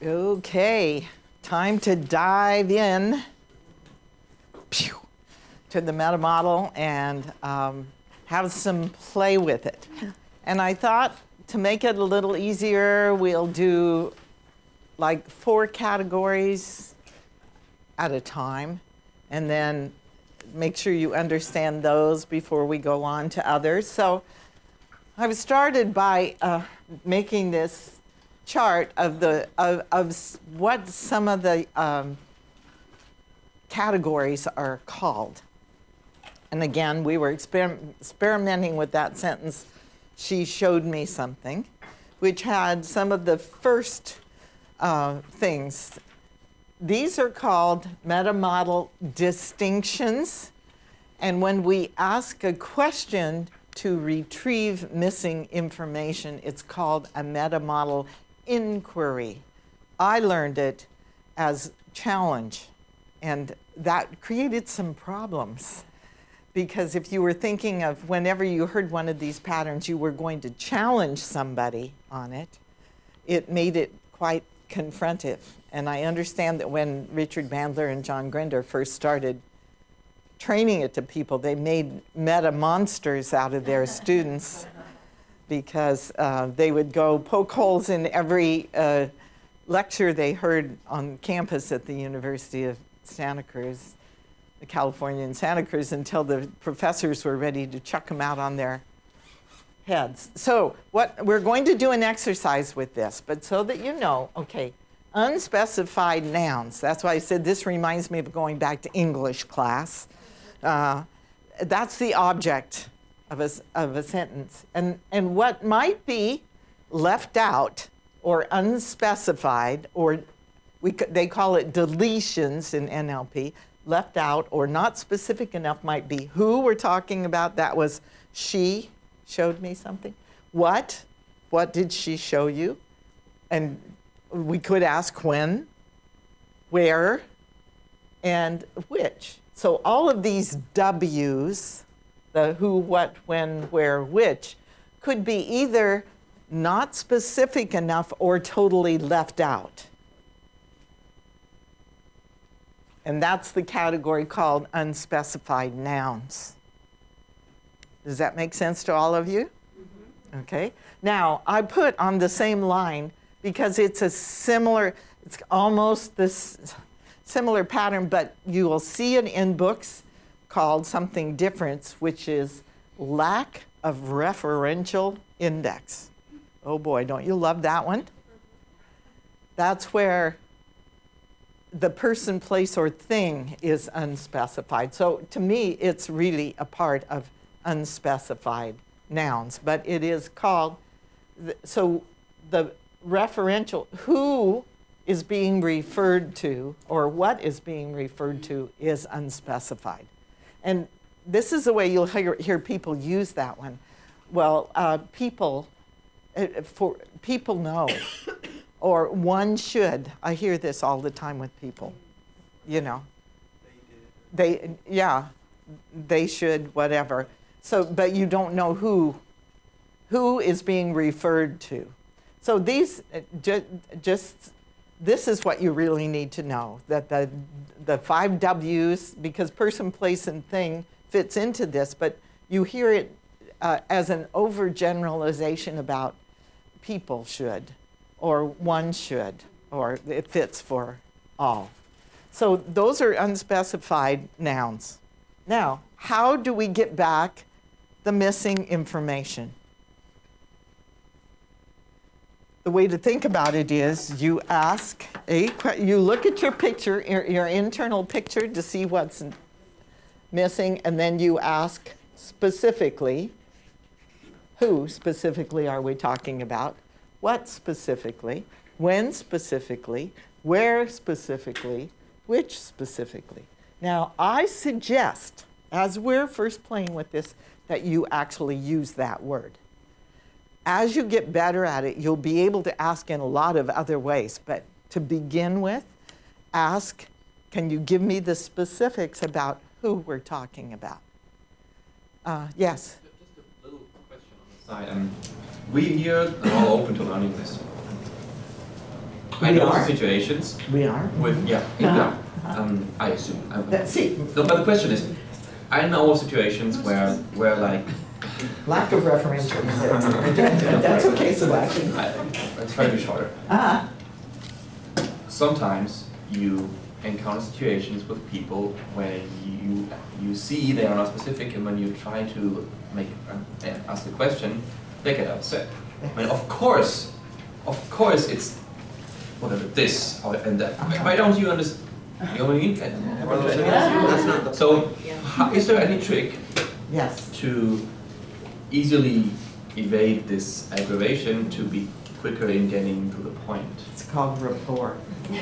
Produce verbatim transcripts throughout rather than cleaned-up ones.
Okay, time to dive in pew, to the meta model and um, have some play with it. And I thought to make it a little easier, we'll do like four categories at a time, and then make sure you understand those before we go on to others. So I've started by uh, making this chart of the of, of what some of the um, categories are called. And again, we were exper experimenting with that sentence. She showed me something, which had some of the first uh, things. These are called meta-model distinctions. And when we ask a question to retrieve missing information, it's called a meta-model inquiry. I learned it as challenge, and that created some problems. Because if you were thinking of whenever you heard one of these patterns, you were going to challenge somebody on it, it made it quite confrontive. And I understand that when Richard Bandler and John Grinder first started training it to people, they made meta monsters out of their students because uh, they would go poke holes in every uh, lecture they heard on campus at the University of Santa Cruz, the California in Santa Cruz, until the professors were ready to chuck them out on their heads. So what we're going to do an exercise with this, but so that you know, okay, unspecified nouns. That's why I said this reminds me of going back to English class. Uh, that's the object of a, of a sentence. And, and what might be left out or unspecified, or we, they call it deletions in N L P, left out or not specific enough might be who we're talking about. That was she showed me something. What? What did she show you? And we could ask when, where, and which. So all of these W's, the who, what, when, where, which, could be either not specific enough or totally left out. And that's the category called unspecified nouns. Does that make sense to all of you? Mm-hmm. Okay. Now, I put on the same line because it's a similar, it's almost this similar pattern, but you will see it in books called something different, which is lack of referential index. Oh boy, don't you love that one? That's where the person, place, or thing is unspecified. So to me, it's really a part of unspecified nouns, but it is called, so the referential, who is being referred to or what is being referred to is unspecified. And this is the way you'll hear, hear people use that one. Well, uh, people, uh, for people know, or one should. I hear this all the time with people, you know. They did. They, yeah, they should, whatever. So, but you don't know who, who is being referred to. So these, uh, ju just, this is what you really need to know, that the, the five W's, because person, place, and thing fits into this, but you hear it uh, as an overgeneralization about people should, or one should, or it fits for all. So those are unspecified nouns. Now, how do we get back the missing information? The way to think about it is you ask a question, you look at your picture, your, your internal picture to see what's missing, and then you ask specifically, who specifically are we talking about? What specifically? When specifically? Where specifically? Which specifically? Now, I suggest, as we're first playing with this, that you actually use that word. As you get better at it, you'll be able to ask in a lot of other ways. But to begin with, ask, can you give me the specifics about who we're talking about? Uh, yes? Just a little question on the side. Um, we here are all open to learning this. I We know are? situations We are. with, yeah, Uh-huh. yeah, um, I assume. Um, Let's see. No, but the question is, I know of situations where, where like, Lack of referential. That's okay, Sebastian. I, let's try to be shorter. Ah, Sometimes you encounter situations with people where you you see they are not specific, and when you try to make uh, ask a question, they get upset. I mean, of course, of course, it's whatever this or and that. Why don't you understand? You know what I mean? That's not the So, point. Yeah. how, is there any trick yes. to easily evade this aggravation to be quicker in getting to the point? It's called rapport.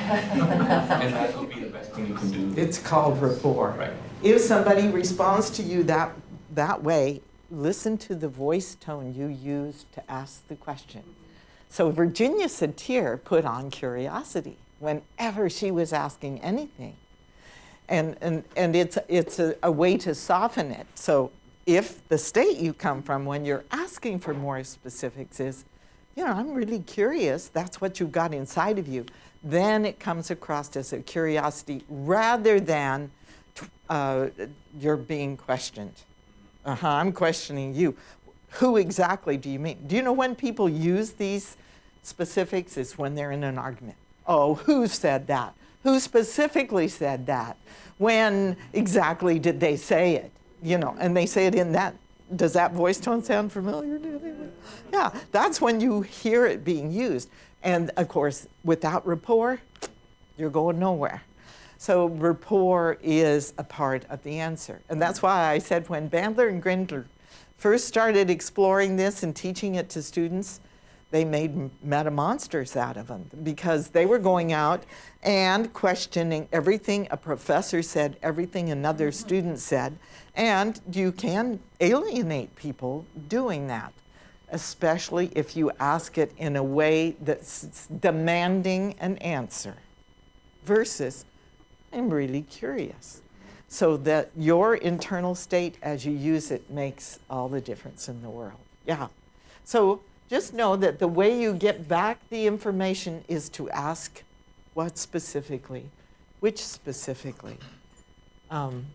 And that would be the best thing you can do. It's called rapport. Right. If somebody responds to you that, that way, listen to the voice tone you use to ask the question. So Virginia Satir put on curiosity whenever she was asking anything. And, and, and it's, it's a, a way to soften it. So if the state you come from when you're asking for more specifics is, you know, I'm really curious, that's what you've got inside of you, then it comes across as a curiosity rather than uh, you're being questioned. Uh-huh, I'm questioning you. Who exactly do you mean? Do you know when people use these specifics is when they're in an argument. Oh, who said that? Who specifically said that? When exactly did they say it? You know, and they say it in that. Does that voice tone sound familiar to anyone? Yeah, that's when you hear it being used. And of course, without rapport, you're going nowhere. So rapport is a part of the answer. And that's why I said when Bandler and Grindler first started exploring this and teaching it to students, they made meta monsters out of them because they were going out and questioning everything a professor said, everything another student said, and you can alienate people doing that, especially if you ask it in a way that's demanding an answer versus, I'm really curious. So that your internal state as you use it makes all the difference in the world. Yeah. So just know that the way you get back the information is to ask what specifically, which specifically. Um,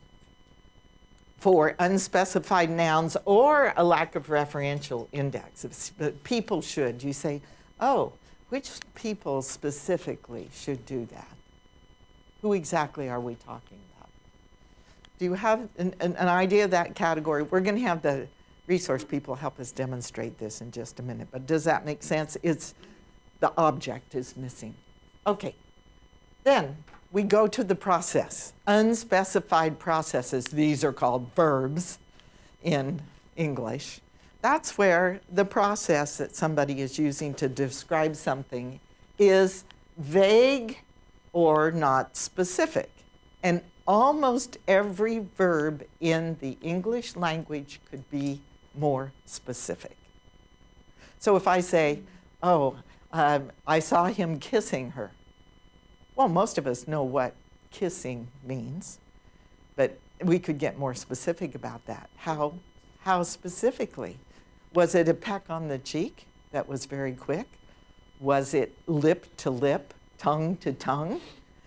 for unspecified nouns or a lack of referential index. If people should, you say, oh, which people specifically should do that? Who exactly are we talking about? Do you have an, an, an idea of that category? We're going to have the resource people help us demonstrate this in just a minute, but does that make sense? It's the object is missing. Okay, then we go to the process. Unspecified processes, these are called verbs in English. That's where the process that somebody is using to describe something is vague or not specific. And almost every verb in the English language could be more specific. So if I say, oh, um, I saw him kissing her. Well, most of us know what kissing means, but we could get more specific about that. How, how specifically? Was it a peck on the cheek that was very quick? Was it lip to lip, tongue to tongue?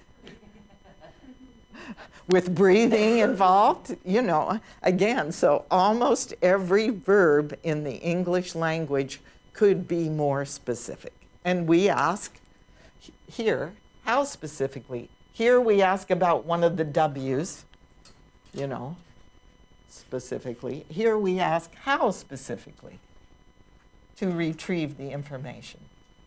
With breathing involved, you know, again, so almost every verb in the English language could be more specific. And we ask here, how specifically? Here we ask about one of the W's, you know, specifically. Here we ask how specifically to retrieve the information.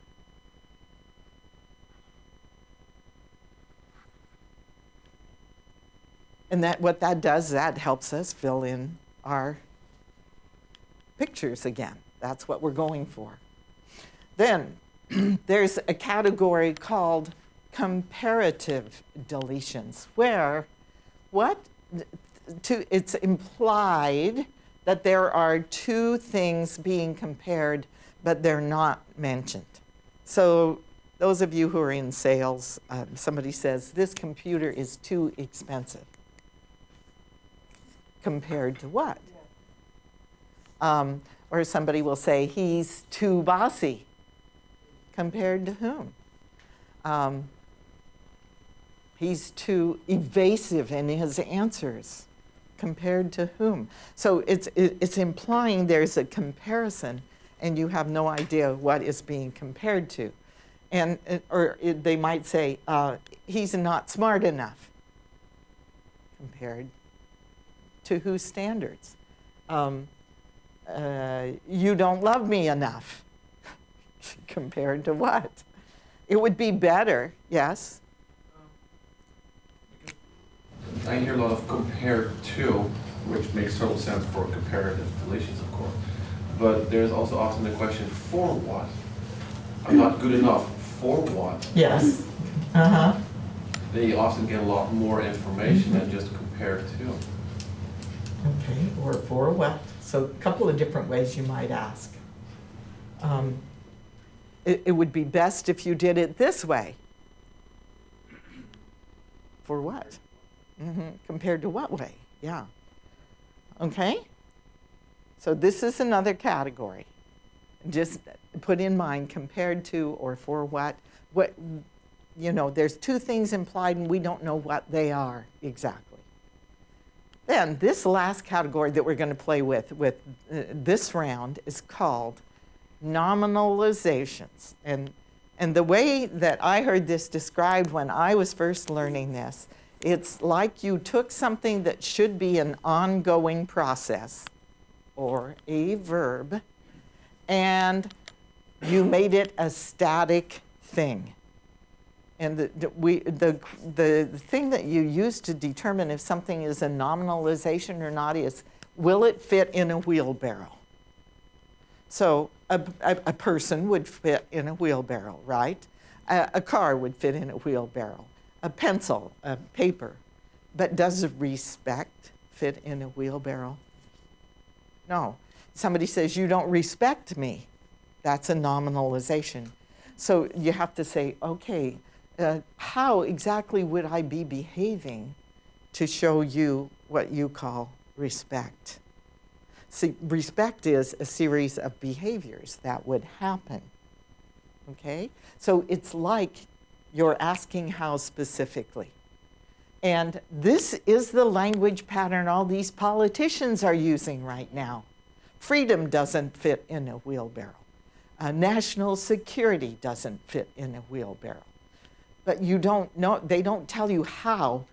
And that what that does, that helps us fill in our pictures again. That's what we're going for. Then there's a category called comparative deletions, where what to, it's implied that there are two things being compared, but they're not mentioned. So those of you who are in sales, um, somebody says, this computer is too expensive. Compared to what? Um, or somebody will say, he's too bossy. Compared to whom? Um, he's too evasive in his answers. Compared to whom? So it's, it, it's implying there's a comparison and you have no idea what is being compared to. And, or it, they might say, uh, he's not smart enough. Compared to whose standards? Um, uh, you don't love me enough. Compared to what? It would be better, yes? I hear a lot of compared to, which makes total sense for comparative relations, of course. But there's also often the question, for what? I'm not good enough. For what? Yes. Uh-huh. They often get a lot more information than just compare to. Okay, or for what? So a couple of different ways you might ask. Um, it, it would be best if you did it this way. For what? Mm-hmm. Compared to what way? Yeah. Okay? So this is another category. Just put in mind compared to or for what. What, you know, there's two things implied and we don't know what they are exactly. Then this last category that we're going to play with, with uh, this round is called nominalizations. And, and the way that I heard this described when I was first learning this, it's like you took something that should be an ongoing process or a verb and you made it a static thing. And the, the, we, the, the thing that you use to determine if something is a nominalization or not is, will it fit in a wheelbarrow? So a, a, a person would fit in a wheelbarrow, right? A, a car would fit in a wheelbarrow. A pencil, a paper. But does respect fit in a wheelbarrow? No. Somebody says, you don't respect me. That's a nominalization. So you have to say, okay, uh, how exactly would I be behaving to show you what you call respect? See, respect is a series of behaviors that would happen, okay? So it's like you're asking how specifically. And this is the language pattern all these politicians are using right now. Freedom doesn't fit in a wheelbarrow. Uh, national security doesn't fit in a wheelbarrow. But you don't know, they don't tell you how,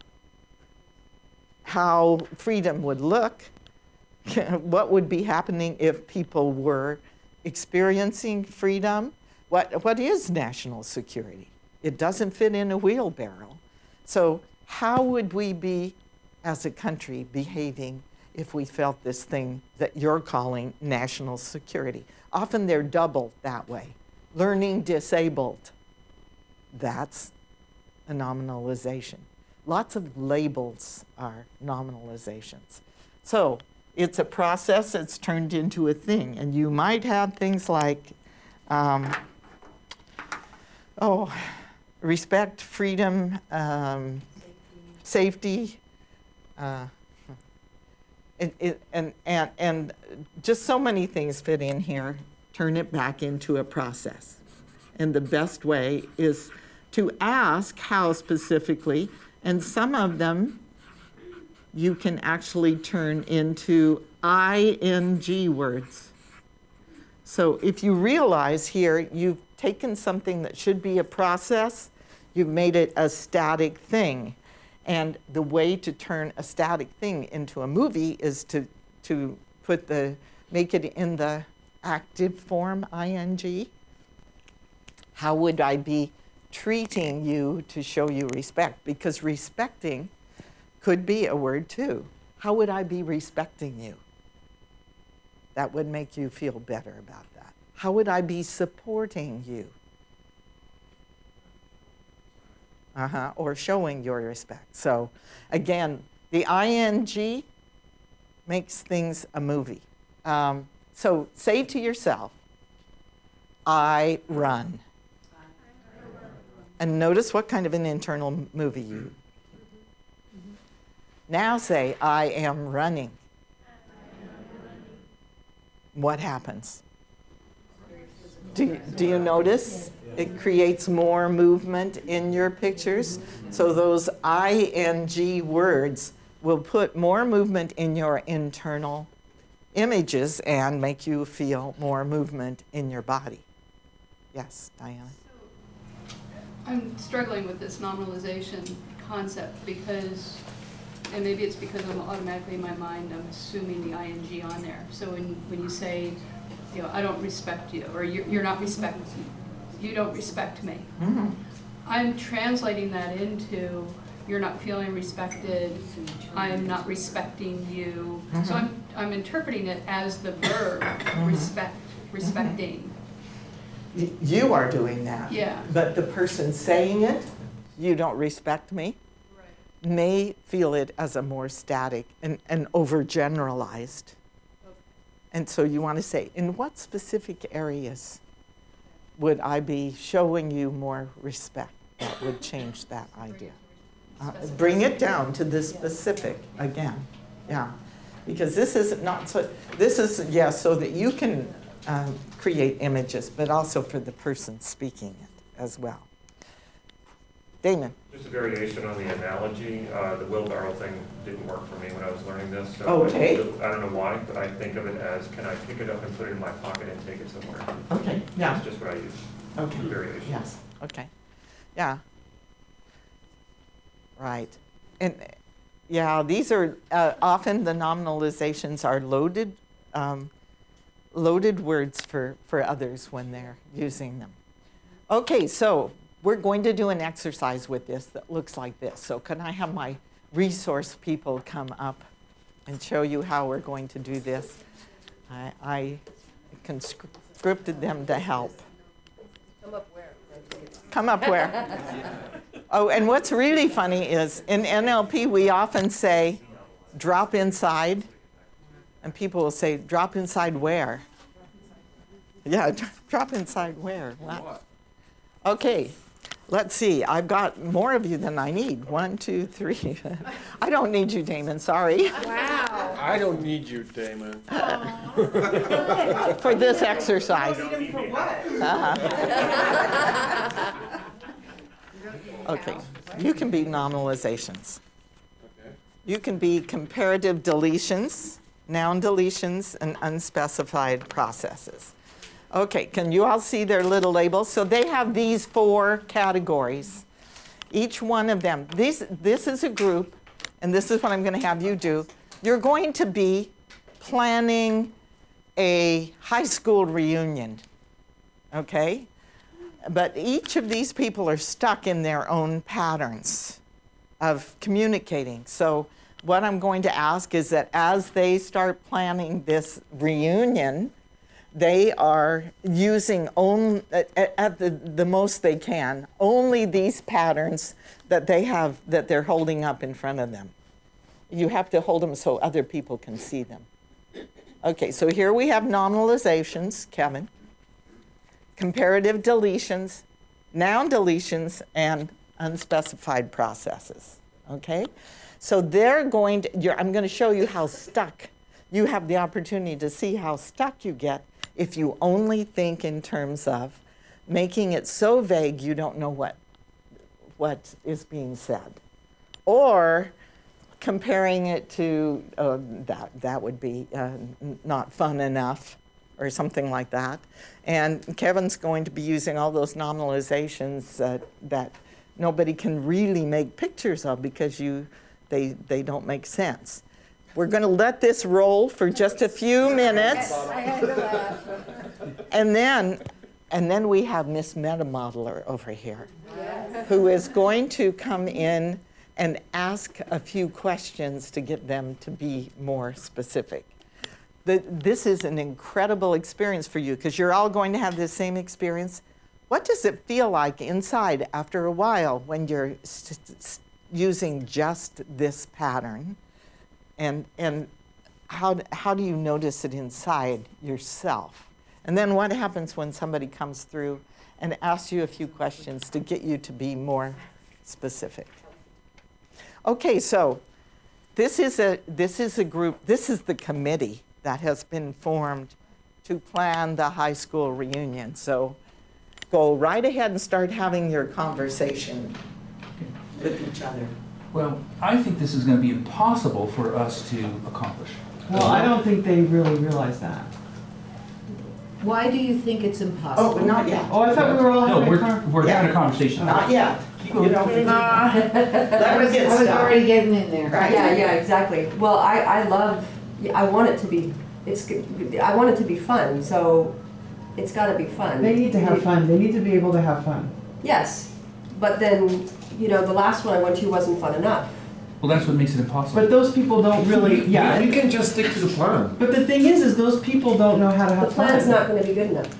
how freedom would look, what would be happening if people were experiencing freedom. What, what is national security? It doesn't fit in a wheelbarrow. So how would we be, as a country, behaving if we felt this thing that you're calling national security? Often they're doubled that way. Learning disabled, that's a nominalization. Lots of labels are nominalizations. So it's a process that's turned into a thing. And you might have things like, um, oh, respect, freedom, um, safety, safety uh, it, it, and, and, and just so many things fit in here. Turn it back into a process. And the best way is to ask how specifically, and some of them you can actually turn into I N G words. So if you realize here, you've taken something that should be a process, you've made it a static thing. And the way to turn a static thing into a movie is to, to put the, make it in the active form, I N G. How would I be treating you to show you respect? Because respecting could be a word too. How would I be respecting you? That would make you feel better about that. How would I be supporting you? Uh-huh, or showing your respect. So again, the I N G makes things a movie. Um, so say to yourself, I run. And notice what kind of an internal movie you. Now say, I am running. What happens? Do you, do you notice? It creates more movement in your pictures. So those I N G words will put more movement in your internal images and make you feel more movement in your body. Yes, Diana? I'm struggling with this nominalization concept because, and maybe it's because I'm automatically in my mind, I'm assuming the I N G on there. So when, when you say, you know, I don't respect you, or you're, you're not respect, you don't respect me. Mm-hmm. I'm translating that into, you're not feeling respected, I'm not respecting you. Mm-hmm. So I'm, I'm interpreting it as the verb, respect, respecting. Y- You are doing that. Yeah. But the person saying it, you don't respect me, Right. may feel it as a more static and, and overgeneralized. Okay. And so you want to say, in what specific areas would I be showing you more respect? That would change that idea. Uh, bring it down to the specific again. Yeah. Because this is not so, this is, yeah, so that you can um, create images, but also for the person speaking it as well. Damon. Just a variation on the analogy. Uh, the wheelbarrow thing didn't work for me when I was learning this. So Okay. I, I don't know why, but I think of it as, can I pick it up and put it in my pocket and take it somewhere? Okay. Yeah. That's just what I use. Okay. Variation. Yes. Okay. Yeah. Right. And yeah, these are uh, often the nominalizations are loaded, um, loaded words for, for others when they're using them. Okay, so we're going to do an exercise with this that looks like this. So can I have my resource people come up and show you how we're going to do this? I, I conscripted them to help. Come up where? Come up where? Oh, and what's really funny is in N L P, we often say, drop inside. And people will say, drop inside where? Yeah, drop inside where? What? Okay, let's see. I've got more of you than I need. One, two, three. I don't need you, Damon, sorry. Wow. I don't need you, Damon. For this exercise. For what? Uh-huh. Okay, you can be nominalizations. Okay. You can be comparative deletions, noun deletions, and unspecified processes. Okay, can you all see their little labels? So they have these four categories. Each one of them, these, this is a group, and this is what I'm going to have you do. You're going to be planning a high school reunion, okay? But each of these people are stuck in their own patterns of communicating. So what I'm going to ask is that as they start planning this reunion, they are using only, at, at the, the most they can, only these patterns that they have, that they're holding up in front of them. You have to hold them so other people can see them. Okay, so here we have nominalizations, Kevin, comparative deletions, noun deletions, and unspecified processes, okay? So they're going to, you're, I'm going to show you how stuck, you have the opportunity to see how stuck you get if you only think in terms of making it so vague you don't know what, what is being said. Or comparing it to, uh, that, that would be uh, n- not fun enough, or something like that. And Kevin's going to be using all those nominalizations uh, that nobody can really make pictures of because you, they, they don't make sense. We're going to let this roll for just a few minutes. I had to laugh. And then, and then we have Miss Metamodeler over here, who is going to come in and ask a few questions to get them to be more specific. The, this is an incredible experience for you because you're all going to have the same experience. What does it feel like inside after a while when you're st- st- using just this pattern? And, and how, how do you notice it inside yourself? And then what happens when somebody comes through and asks you a few questions to get you to be more specific? Okay, so this is a, this is a group, this is the committee that has been formed to plan the high school reunion. So go right ahead and start having your conversation with each other. Well, I think this is going to be impossible for us to accomplish. Well, I don't think they really realize that. Why do you think it's impossible? Oh, not yet. Oh, I thought we were all No, having a we're, con- we're having Yeah. a conversation. Not yet. Keep You going. know, let her get I was started. already getting in there. Right. Yeah, yeah, exactly. Well, I, I love, I want it to be, it's, g- I want it to be fun, so it's gotta be fun. They need to have fun. They need to be able to have fun. Yes, but then, you know, the last one I went to wasn't fun enough. Well, that's what makes it impossible. But those people don't really, yeah. We can just stick to the plan. But the thing is, is those people don't know how to The have fun. plan's not gonna be good enough.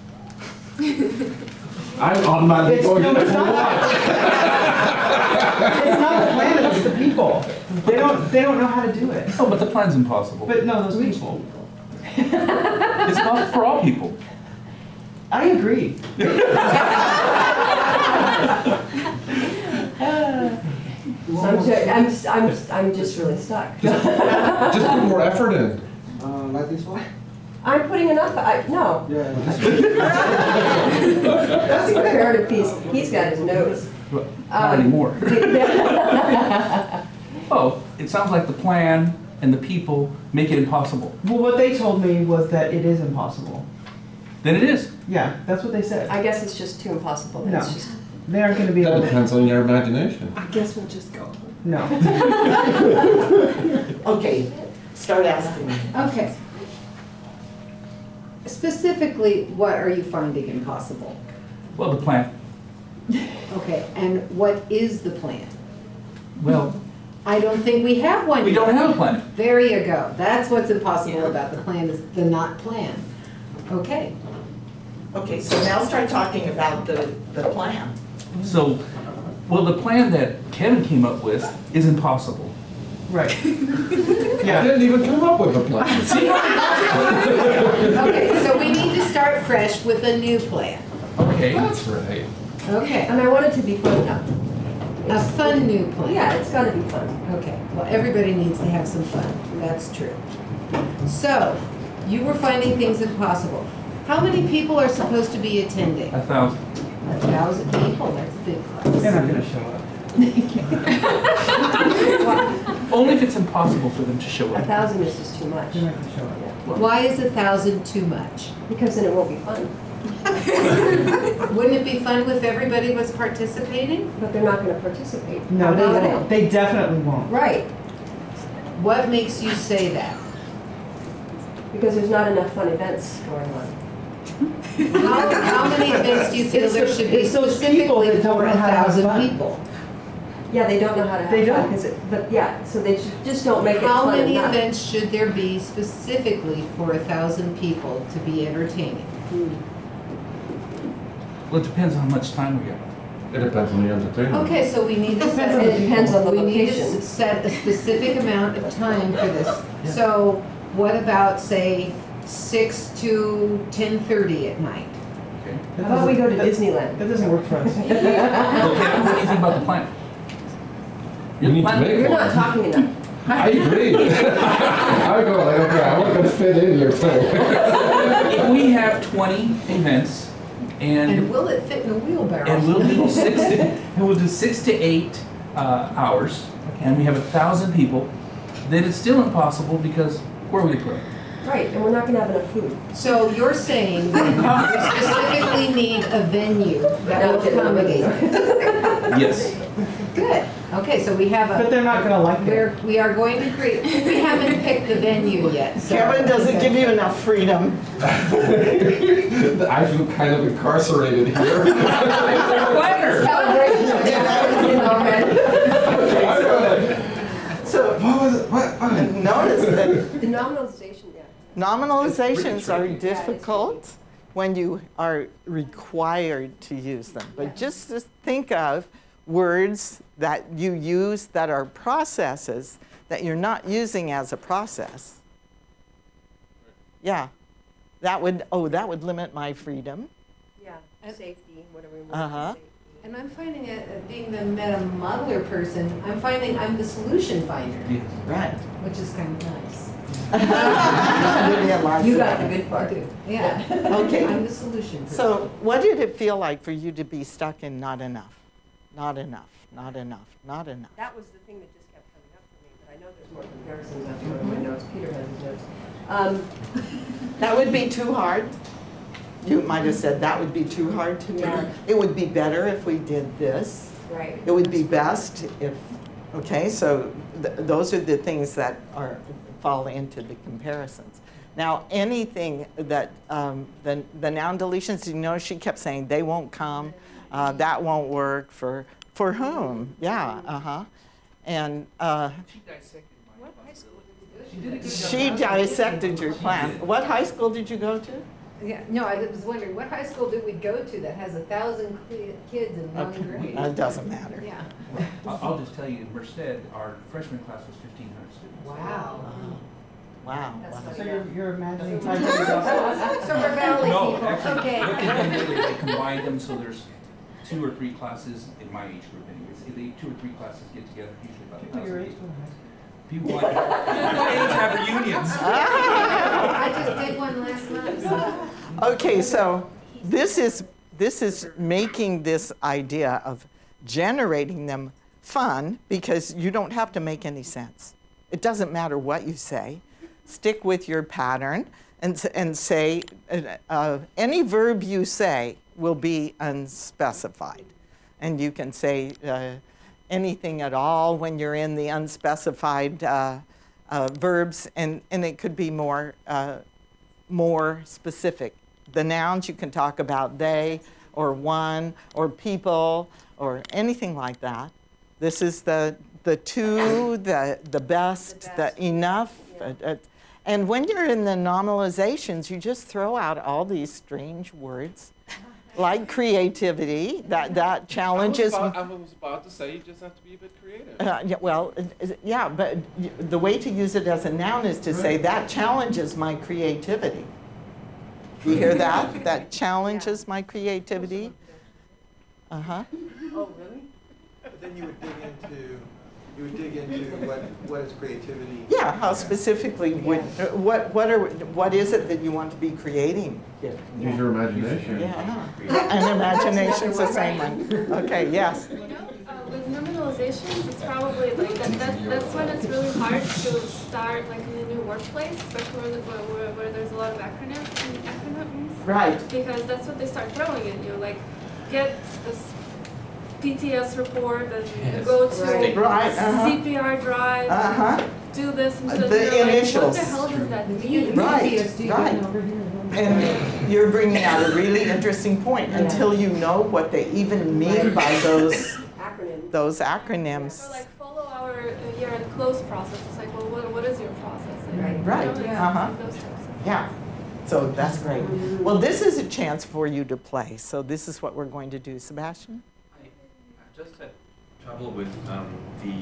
I'm automatically It's, going no, to it's not. It's not the planet, it's the people. They don't, they don't know how to do it. Oh, but the plan's impossible. But no, those people. It's not for all people. I agree. So I'm, ju- I'm, just- I'm, just- I'm just really stuck. Just put more effort in. Uh, like this one? I'm putting enough, I, no. Yeah. That's a comparative piece. He's got his notes. Well, Not anymore. Oh, it sounds like the plan and the people make it impossible. Well, what they told me was that it is impossible. Then it is. Yeah, that's what they said. I guess it's just too impossible. No. It's just, They aren't gonna be able That to, depends on your imagination. I guess we'll just go. no. Okay, start asking me. Okay. Specifically, what are you finding impossible? Well, the plan. Okay, and what is the plan? Well, I don't think we have one. we yet. don't have a plan. There you go. That's what's impossible about the plan, is the not plan. Okay. Okay, so now start talking about the, the plan. So, well, the plan that Kevin came up with is impossible. Right. I Yeah. didn't even come up with a plan. Okay, so we need to start fresh with a new plan. Okay. That's right. Okay, and I want it to be fun enough. a fun new plan. Yeah, it's gotta be fun. Okay, well, everybody needs to have some fun, that's true. So, you were finding things impossible. How many people are supposed to be attending? A thousand. A thousand people, that's a big They're not class. gonna show up. Only if it's impossible for them to show A up. thousand is just too much. They're not gonna show up. Why is a thousand too much? Because then it won't be fun. Wouldn't it be fun if everybody was participating? But they're not gonna participate. No, How they about won't. They definitely won't. Right, What makes you say that? because there's not enough fun events going on. How, how many events do you feel It's there the- should be it's those people specifically that don't for a know how to have thousand fun. people? Yeah, they don't know how to They have fun, don't. 'cause it, but yeah, so they ju- just don't make it How fun many enough. events should there be specifically for a thousand people to be entertaining? Well, it depends on how much time we got. It depends on the entertainment. Okay, so we need to set, on the It depends on the we need to location. s- set a specific amount of time for this. So what about, say, six to ten thirty at night? Okay. How about we go to That- Disneyland? That doesn't work for us. Okay, what do you think about the plan? You need to plan- make You're one. not talking enough. I agree. I go like, okay, I want to fit in here too. If we have twenty events And and, will it fit in a wheelbarrow? and we'll do six to, and we'll do six to eight uh, hours, and we have a thousand people, then it's still impossible because where are we gonna put it? Right, and we're not gonna have enough food. So you're saying that we specifically need a venue that will accommodate this? Yes. Good. Okay, so we have But a, they're not gonna like it. we're, we are going to create, we haven't picked the venue yet, so. Kevin doesn't give you enough freedom. I feel kind of incarcerated here. Planner! Celebration of everything already. So What was it? What? what? notice that The nominalization, yeah. nominalizations are difficult when you are required to use them. But just to think of words that you use that are processes that you're not using as a process. Yeah, that would, oh, that would limit my freedom. Yeah, safety, whatever we want. Uh-huh. safety. And I'm finding it, uh, being the meta modeler person, I'm finding I'm the solution finder, Yes. Right. which is kind of nice. Vivian likes You it. got the good I part. do, yeah. Okay. I'm the solution. person. So what did it feel like for you to be stuck in not enough, not enough, not enough, not enough? That was the thing that just kept coming up for me, but I know there's more comparisons after one of my notes. Peter has his notes. Um, That would be too hard. You might have said that would be too hard to me. Yeah. It would be better if we did this. Right. It would be best if, okay, so th- those are the things that are, fall into the comparisons. Now, anything that, um, the, the noun deletions, you know, she kept saying, they won't come, uh, that won't work, for, for whom? Yeah, uh-huh. And uh, She dissected my What high school did She did a good job. she dissected your plan. What high school did you go to? Yeah, no, I was wondering, what high school did we go to that has a thousand ki- kids in one Okay, grade? It doesn't matter. Yeah. I'll I'll just tell you, in Merced, our freshman class was fifteen hundred students. Wow. Wow. That's wow. funny. So you're, you're imagining five hundred dollars. So we're Valley No, people, actually, okay. what they did, they they combined them, so there's two or three classes in my age group anyways. If they, two or three classes get together, usually about a People your thousand age people. go to high school. People like, my age have reunions. I just did one last month. Okay, so this is this is making this idea of generating them fun, because you don't have to make any sense. It doesn't matter what you say. Stick with your pattern and s- and say uh, uh, any verb you say will be unspecified, and you can say uh, anything at all when you're in the unspecified uh, uh, verbs, and and it could be more. Uh, more specific. The nouns, you can talk about they or one or people or anything like that. This is the the two, the the best, the, best. enough. Yeah. uh, uh, and when you're in the nominalizations, you just throw out all these strange words like creativity. That that challenges. I was, about, I was about to say, you just have to be a bit creative. Uh, yeah, well, uh, uh, yeah, but y- the way to use it as a noun is to say that challenges my creativity. You hear that? That challenges my creativity. Uh huh. Oh, really? But then you would dig into, you would dig into what, what is creativity? Yeah. How specifically would uh, what what are what is it that you want to be creating here? Use your imagination. Yeah. And imagination's the same one. Okay. Yes. You know, uh, with nominalizations, it's probably like that, that. That's when it's really hard to start like in a new workplace, especially where, where, where, where there's a lot of acronyms. acronyms. Right. Because that's what they start throwing at you. Like, get this P T S report and Yes. go to Right. Right. Uh-huh. C P R drive. Uh huh. Do this and Uh, do the that. You're like, initials. what the hell does that You- mean? Right, P T S D right. going over here. And you're bringing out a really interesting point. Yeah. Until you know what they even mean by those Acronym. those Or acronyms. like follow our uh, year-end close process. It's like, well, what, what is your process? And, Right. you Right, know, it's uh-huh. those types of- Yeah, so that's great. Well, this is a chance for you to play. So this is what we're going to do. Sebastian? I, I've just had trouble with um, the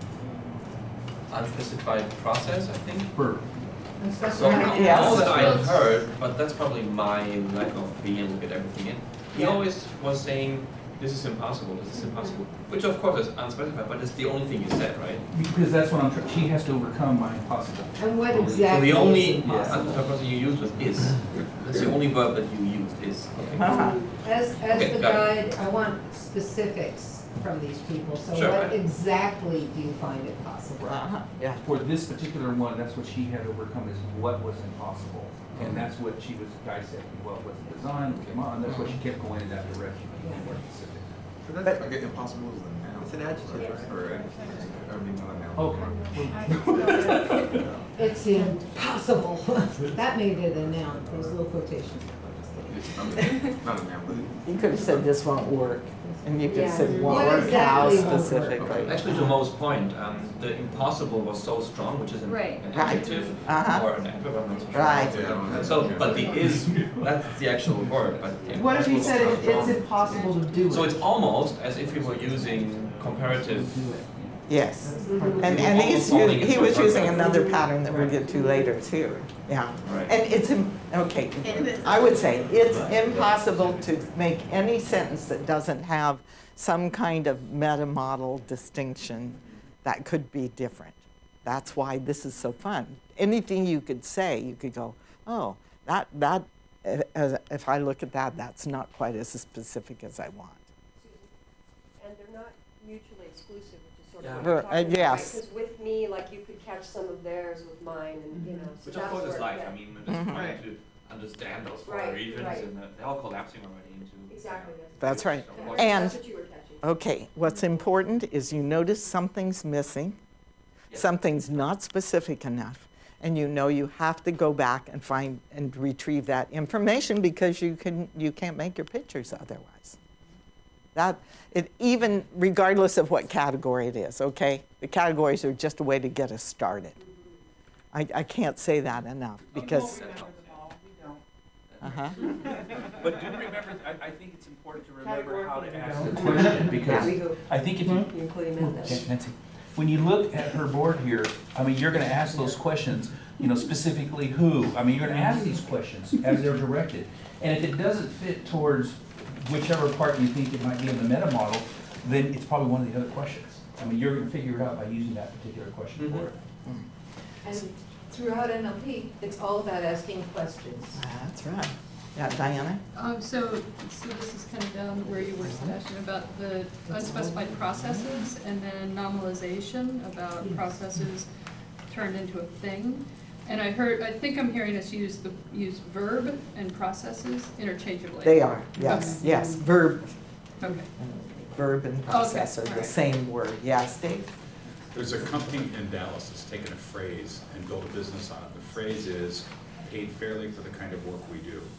unspecified process, I think. Verb. So Yes. all that I heard, but that's probably my lack of being able to get everything in. He Yeah. always was saying, this is impossible, this is impossible, which of course is unspecified, but it's the only thing you said, right? Because that's what I'm trying, she has to overcome my impossible. And what So exactly the is only impossible? unspecified person you used was is. That's the only verb that you used, is. Okay. Uh-huh. As, as Okay, the got guide, I want specifics from these people. So Sure, what right. exactly do you find it possible? Uh-huh. Yeah. For this particular one, that's what she had to overcome, is what was impossible. And that's what she was dissecting, what was the design, come on, that's what she kept going in that direction, to be more specific. So that's, I guess impossible is a noun. It's an adjective, right? Or, I mean, not a noun. Okay. It's impossible. That made it a noun, those little quotations. It's not a- not a noun, but You could have said this won't work, and you could have said Yeah. won't What work how exactly won't work? specifically. Actually, to Mo's point, um, the impossible was so strong, which is an, Right. an Right. adjective Uh-huh. or an adverb, I'm not so sure. Right. yeah. So, but the is, that's the actual word, but the What if he impossible said was it- so it's strong. impossible to do it? So it's almost as if we were using comparative. Yes. Mhm. And, and he's, Falling u- he into was a using verb. another pattern that we'll get to later too. Yeah. Right. And it's, im- okay, I would say it's impossible to make any sentence that doesn't have some kind of meta model distinction that could be different. That's why this is so fun. Anything you could say, you could go, oh, that, that, uh, uh, if I look at that, that's not quite as specific as I want. And they're not mutually exclusive, which is sort Yeah. of what you're Uh, talking about, yes. Because with me, like, you could catch some of theirs with mine, and, you know, so Which of that's course is where- life. yeah. I mean, we're just Mhm. trying to understand those four Right, regions, right. and uh, they're all collapsing already into. Exactly. That's right. Of course. And- That's what you were catching. Okay, what's important is you notice something's missing, Yes. something's not specific enough, and you know you have to go back and find and retrieve that information because you can you can't make your pictures otherwise. That it even regardless of what category it is, okay? The categories are just a way to get us started. I, I can't say that enough because uh-huh. But do remember, I, I think it's important to remember how to ask the don't. question, Yeah, because we go, I think if you, including Amanda. Yeah, Nancy, when you look at her board here, I mean, you're gonna ask those questions, you know, specifically who? I mean, you're gonna ask these questions as they're directed. And if it doesn't fit towards whichever part you think it might be in the meta model, then it's probably one of the other questions. I mean, you're gonna figure it out by using that particular question for it. And throughout N L P, it's all about asking questions. That's right. Yeah, Diana? Um, so, so this is kind of down where you were, Sebastian, about the unspecified processes, and then nominalization about processes turned into a thing. And I heard, I think I'm hearing us use the, use verb and processes interchangeably. They are, yes, yes. Verb, Okay. verb and process Okay, are the all right. same word. Yes, Dave? There's a company in Dallas that's taken a phrase and built a business on it. The phrase is paid fairly for the kind of work we do.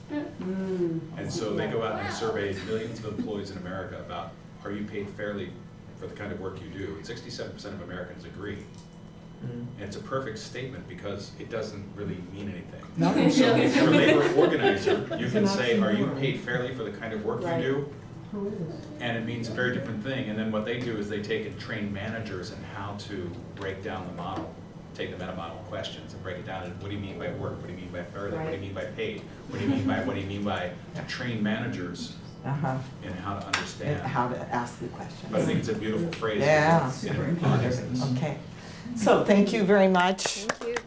And so they go out and survey millions of employees in America about, are you paid fairly for the kind of work you do? And sixty-seven percent of Americans agree. And it's a perfect statement because it doesn't really mean anything. No. So if you're a labor organizer, you can say, are you paid fairly for the kind of work you Right. do? And it means a very different thing. And then what they do is they take and train managers in how to break down the model, take the meta model questions and break it down. And what do you mean by work? What do you mean by fairly? What do you mean by paid? What do you mean by, what do you mean by train managers Uh-huh. in how to And understand? how to ask the question. But I think it's a beautiful phrase. Yeah. in a context. Okay. So thank you very much, Thank you.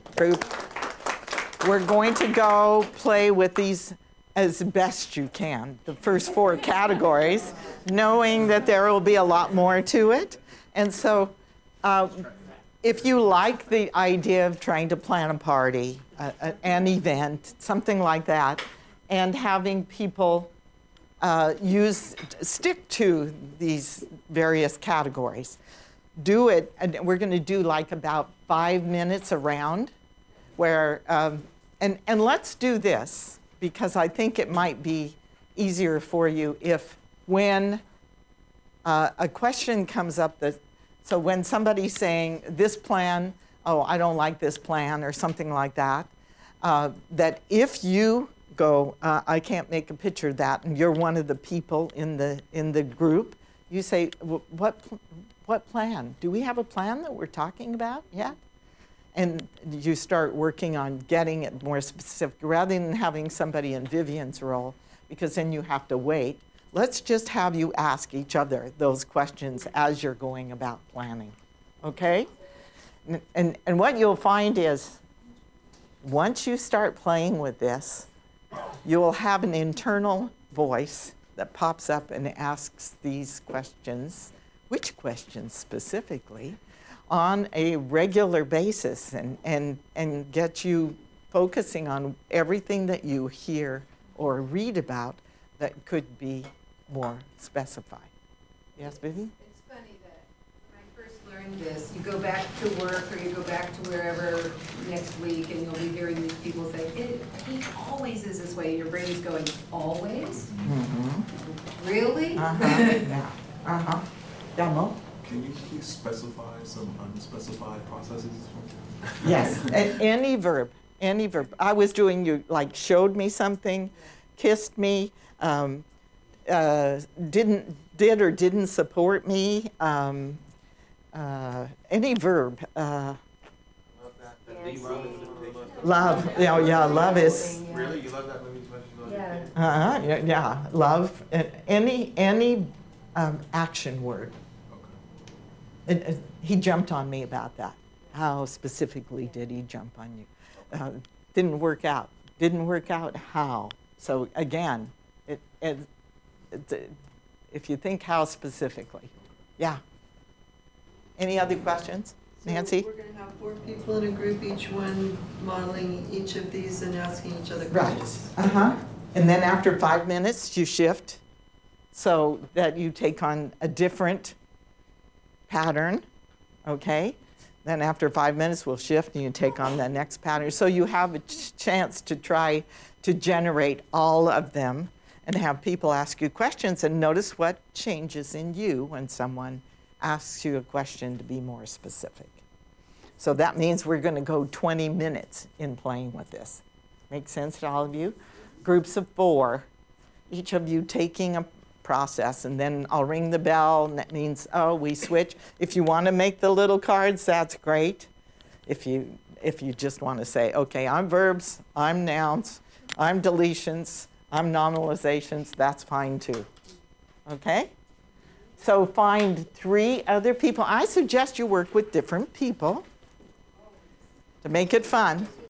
group. We're going to go play with these as best you can, the first four categories, knowing that there will be a lot more to it. And so uh, if you like the idea of trying to plan a party, uh, uh, an event, something like that, and having people uh, use, stick to these various categories, do it, and we're going to do like about five minutes around where, um, and, and let's do this because I think it might be easier for you if when uh, a question comes up that, so when somebody's saying this plan, oh, I don't like this plan or something like that, uh, that if you go, uh, I can't make a picture of that, and you're one of the people in the, in the group, you say, "Wh- what, pl- what plan? Do we have a plan that we're talking about yet? And you start working on getting it more specific rather than having somebody in Vivian's role, because then you have to wait. Let's just have you ask each other those questions as you're going about planning, okay? And, and, and what you'll find is once you start playing with this, you will have an internal voice that pops up and asks these questions, which questions specifically, on a regular basis and, and, and get you focusing on everything that you hear or read about that could be more specified. Yes, Vivian? It's funny that when I first learned this, you go back to work or you go back to wherever next week and you'll be hearing these people say, it, he always is this way. Your brain is going, always? Mm-hmm. Really? Uh-huh, yeah, uh-huh. Demo? Can you please specify some unspecified processes? Yes, a- any verb, any verb. I was doing, you like showed me something, kissed me, um, uh, didn't, did or didn't support me, um, uh, any verb. Uh, love, yeah, yeah, love is, Really? You love that movie as much as you love Yeah. your kid? uh-huh, yeah, yeah, love, uh, any, any um, action word. Okay. And, uh, he jumped on me about that. How specifically did he jump on you? Uh, didn't work out. Didn't work out how? So again, it, it, it, if you think how specifically, yeah. Any other questions? So Nancy? we're going to have four people in a group, each one modeling each of these and asking each other Right. questions. Uh-huh. And then after five minutes, you shift so that you take on a different pattern, okay? Then after five minutes, we'll shift and you take on the next pattern. So you have a ch- chance to try to generate all of them and have people ask you questions and notice what changes in you when someone asks you a question to be more specific. So that means we're going to go twenty minutes in playing with this. Make sense to all of you? Groups of four, each of you taking a process, and then I'll ring the bell, and that means, oh, we switch. If you want to make the little cards, that's great. If you, if you just want to say, okay, I'm verbs, I'm nouns, I'm deletions, I'm nominalizations, that's fine too. Okay? So find three other people. I suggest you work with different people to make it fun.